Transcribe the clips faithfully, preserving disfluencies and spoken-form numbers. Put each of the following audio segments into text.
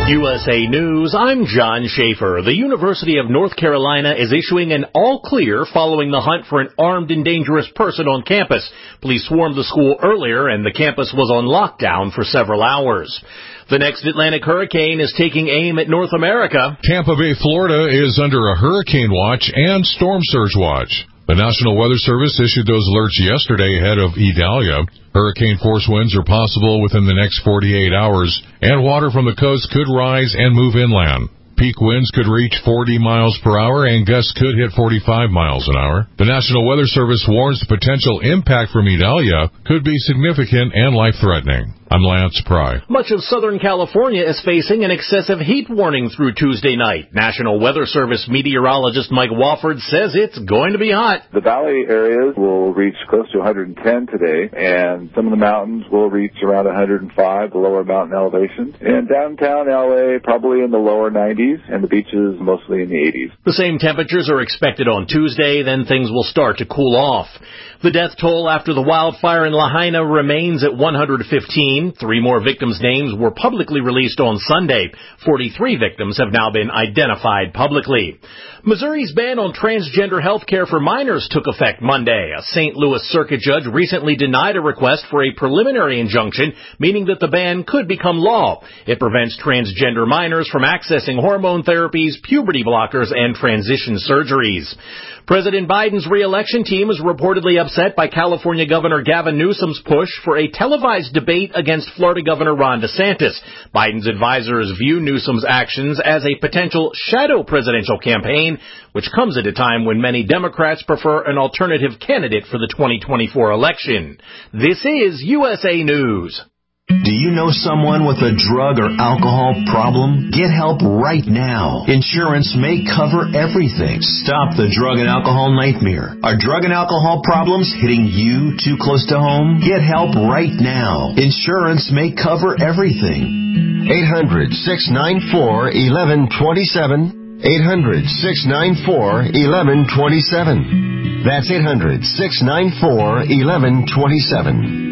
U S A News, I'm John Schaefer. The University of North Carolina is issuing an all-clear following the hunt for an armed and dangerous person on campus. Police swarmed the school earlier, and the campus was on lockdown for several hours. The next Atlantic hurricane is taking aim at North America. Tampa Bay, Florida is under a hurricane watch and storm surge watch. The National Weather Service issued those alerts yesterday ahead of Idalia. Hurricane-force winds are possible within the next forty-eight hours, and water from the coast could rise and move inland. Peak winds could reach forty miles per hour, and gusts could hit forty-five miles an hour. The National Weather Service warns the potential impact from Idalia could be significant and life-threatening. I'm Lance Pry. Much of Southern California is facing an excessive heat warning through Tuesday night. National Weather Service meteorologist Mike Wofford says it's going to be hot. The valley areas will reach close to one hundred ten today, and some of the mountains will reach around one hundred five, the lower mountain elevations. And downtown L A, probably in the lower nineties, and the beaches mostly in the eighties. The same temperatures are expected on Tuesday, then things will start to cool off. The death toll after the wildfire in Lahaina remains at one hundred fifteen. Three more victims' names were publicly released on Sunday. forty-three victims have now been identified publicly. Missouri's ban on transgender health care for minors took effect Monday. A Saint Louis circuit judge recently denied a request for a preliminary injunction, meaning that the ban could become law. It prevents transgender minors from accessing hormone therapies, puberty blockers, and transition surgeries. President Biden's re-election team is reportedly upset by California Governor Gavin Newsom's push for a televised debate against Florida Governor Ron DeSantis. Biden's advisors view Newsom's actions as a potential shadow presidential campaign, which comes at a time when many Democrats prefer an alternative candidate for the twenty twenty-four election. This is U S A News. Do you know someone with a drug or alcohol problem? Get help right now. Insurance may cover everything. Stop the drug and alcohol nightmare. Are drug and alcohol problems hitting you too close to home? Get help right now. Insurance may cover everything. eight hundred, six nine four, one one two seven. eight hundred, six nine four, one one two seven. That's eight hundred, six nine four, one one two seven.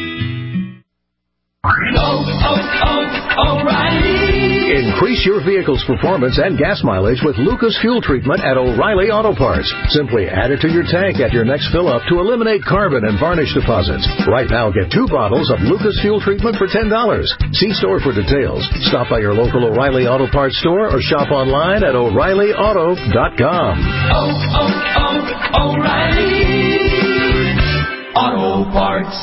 Oh, oh, oh, O'Reilly. Increase your vehicle's performance and gas mileage with Lucas Fuel Treatment at O'Reilly Auto Parts. Simply add it to your tank at your next fill-up to eliminate carbon and varnish deposits. Right now, get two bottles of Lucas Fuel Treatment for ten dollars. See store for details. Stop by your local O'Reilly Auto Parts store or shop online at O'Reilly Auto dot com. Oh, oh, oh, O'Reilly Auto Parts.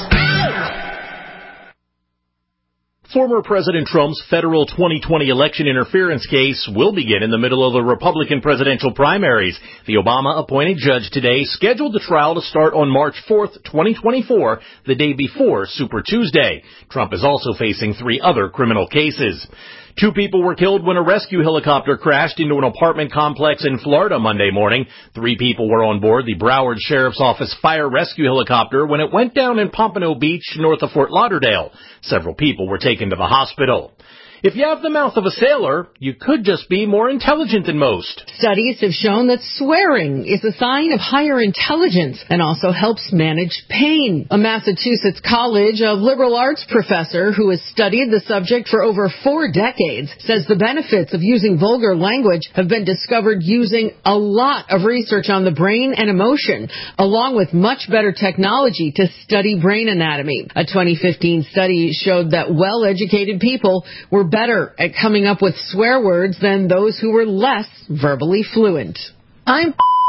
Former President Trump's federal twenty twenty election interference case will begin in the middle of the Republican presidential primaries. The Obama-appointed judge today scheduled the trial to start on March fourth, twenty twenty-four, the day before Super Tuesday. Trump is also facing three other criminal cases. Two people were killed when a rescue helicopter crashed into an apartment complex in Florida Monday morning. Three people were on board the Broward Sheriff's Office fire rescue helicopter when it went down in Pompano Beach, north of Fort Lauderdale. Several people were taken to the hospital. If you have the mouth of a sailor, you could just be more intelligent than most. Studies have shown that swearing is a sign of higher intelligence and also helps manage pain. A Massachusetts College of Liberal Arts professor who has studied the subject for over four decades says the benefits of using vulgar language have been discovered using a lot of research on the brain and emotion, along with much better technology to study brain anatomy. A twenty fifteen study showed that well-educated people were better at coming up with swear words than those who were less verbally fluent. I'm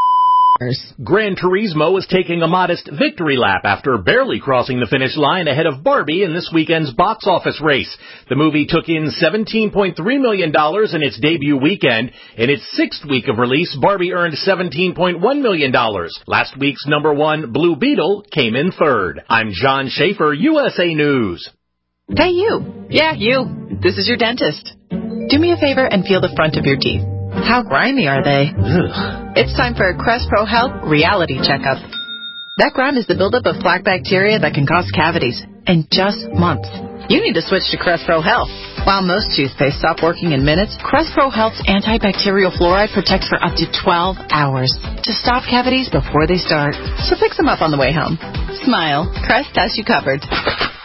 Gran Turismo is taking a modest victory lap after barely crossing the finish line ahead of Barbie in this weekend's box office race. The movie took in seventeen point three million dollars in its debut weekend. In its sixth week of release, Barbie earned seventeen point one million dollars. Last week's number one, Blue Beetle, came in third. I'm John Schaefer, U S A News. Hey, you. Yeah, you. This is your dentist. Do me a favor and feel the front of your teeth. How grimy are they? Ugh. It's time for a Crest Pro Health reality checkup. That grime is the buildup of plaque bacteria that can cause cavities in just months. You need to switch to Crest Pro Health. While most toothpaste stop working in minutes, Crest Pro Health's antibacterial fluoride protects for up to twelve hours to stop cavities before they start. So fix them up on the way home. Smile. Crest has you covered.